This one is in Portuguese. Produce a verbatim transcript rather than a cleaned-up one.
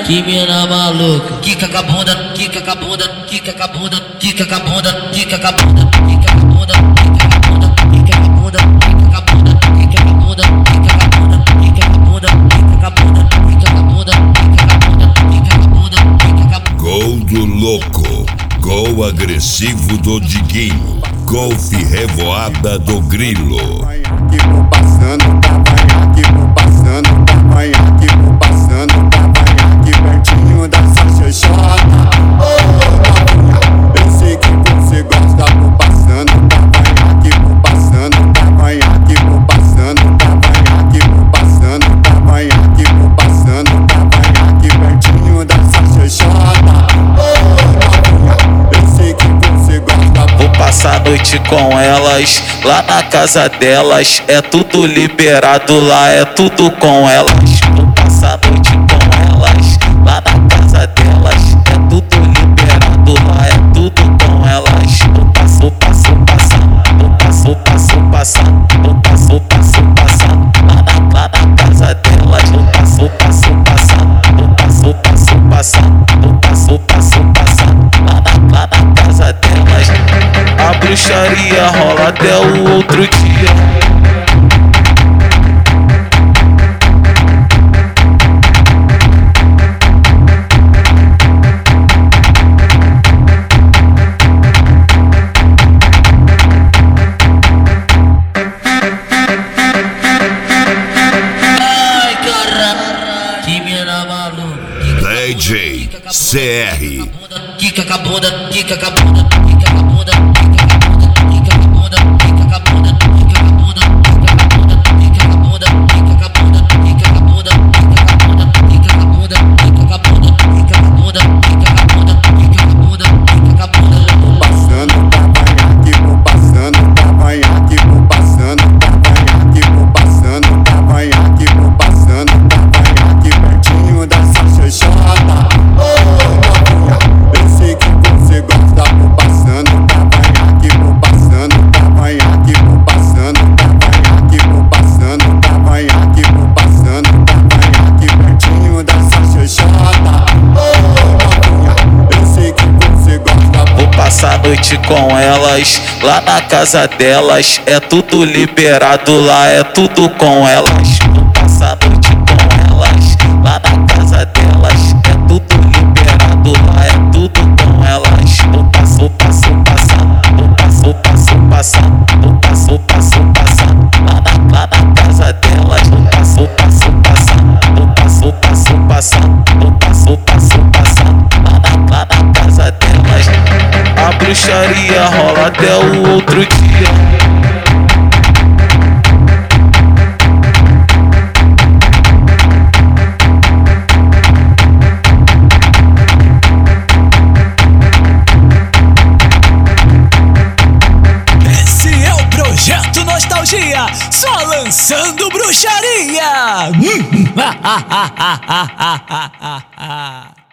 Que mina maluca. Quica com a bunda, quica com a bunda, quica com a bunda, quica com a bunda, quica com a bunda, quica com a bunda, quica com a bunda, quica com a bunda, quica com a bunda, quica com a bunda, quica com a bunda, quica com a bunda, quica com a bunda, quica com a bunda, quica com a bunda, quica com a bunda, quica com a bunda. Gol do louco, gol agressivo do Diguinho, golfe revoada do Grilo. Que vou passando, cavanhaque, vou passando, cavanhaque, vou passando, cavanhaque, pertinho dessa xoxota. Eu sei que você gosta, vou passando, cavanhaque, vou passando, cavanhaque, vou passando, cavanhaque, vou passando, cavanhaque, vou passando, cavanhaque, pertinho dessa xoxota. Eu sei que você gosta. Vou passar a noite com elas, lá na casa delas. É tudo liberado lá, é tudo com elas. Vou passar a noite com elas, lá na casa delas. É tudo liberado lá, é tudo com elas. Vou passar, vou passar, vou passar, vou passar, vou passar, vou passar, vou passar, vou passar, vou passar, lá na, lá na casa delas. Vou passar, vou passar, vou passar, vou passar, vou passar, vou passar, vou passar, vou passar, vou passar, lá na, lá na casa delas. A bruxaria rola até o outro dia. Ai, caralho. Que mina maluca. D J C R. Quica com a bunda, quica com a bunda, quica com a bunda, quica com a bunda, quica com a bunda, quica com a bunda, quica com a bunda, quica com a bunda, quica com a bunda, quica com a bunda, quica com a bunda, quica com a bunda, quica com a bunda, quica com a bunda, quica com a bunda, quica com a bunda, quica com a bunda, quica com a bunda. Vou passando, cavanhaque, vou passando, cavanhaque, vou passando, cavanhaque, vou passando, cavanhaque, vou passando, cavanhaque, pertinho dessa xoxota. Eu sei que você gosta, vou passando, cavanhaque, vou passando, cavanhaque, vou passando, cavanhaque, vou passando, cavanhaque, vou passando, cavanhaque, pertinho dessa xoxota. Eu sei que você gosta. Vou passar a noite com elas, lá na casa delas. É tudo liberado lá, é tudo com elas. Vou passar a noite com elas, lá na casa delas. É tudo liberado lá, é tudo com elas. Vou passar, vou passar, vou passar, vou passar, vou passar, vou passar, vou passar, vou passar, vou passar, lá na, lá na casa delas. Vou passar, vou passar, vou passar, vou passar, vou passar, vou passar, vou passar, vou passar, vou passar, lá na, lá na casa delas. A bruxaria rola até o outro dia. Esse é o Projeto Nostalgia, só lançando bruxaria.